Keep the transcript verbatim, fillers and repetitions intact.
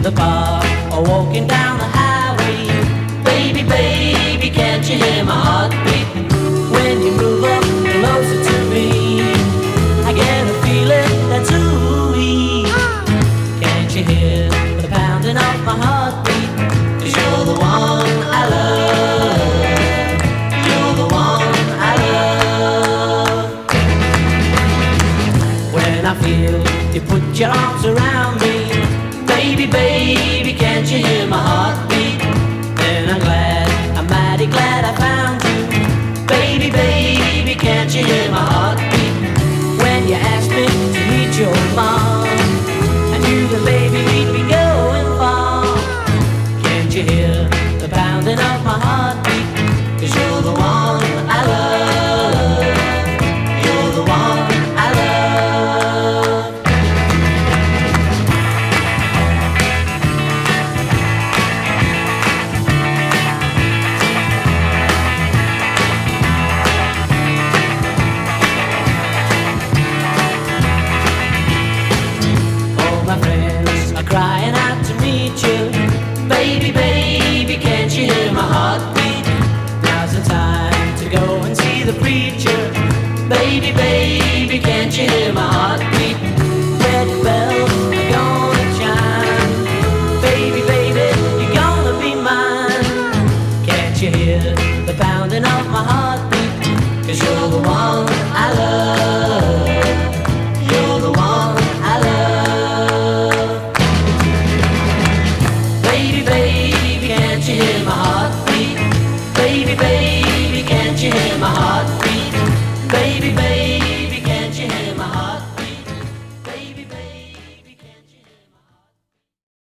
the park or walking down the highway. Baby, baby, can't you hear my heartbeat? When you move up closer to me, I get a feeling that's ooey. Can't you hear the pounding of my heartbeat? 'Cause you're the one I love. You're the one I love. When I feel you put your arms around me, baby, baby, can't you hear my heartbeat? Then I'm glad, I'm mighty glad I found you. Baby, baby, can't you hear my heartbeat? When you asked me to meet your mom, I knew that baby we'd be going far. Can't you hear the pounding of my heartbeat? 'Cause you're the one I love. You're the one I love. My friends are crying out to meet you. Baby, baby, can't you hear my heartbeat? Now's the time to go and see the preacher. Baby, baby, can't you hear my heartbeat? Wedding bells are gonna chime. Baby, baby, you're gonna be mine. Can't you hear the pounding of my heartbeat? 'Cause you're the one I love. You're the one I love. Baby, baby, can't you hear my heartbeat? Baby, baby, can't you hear my heartbeat?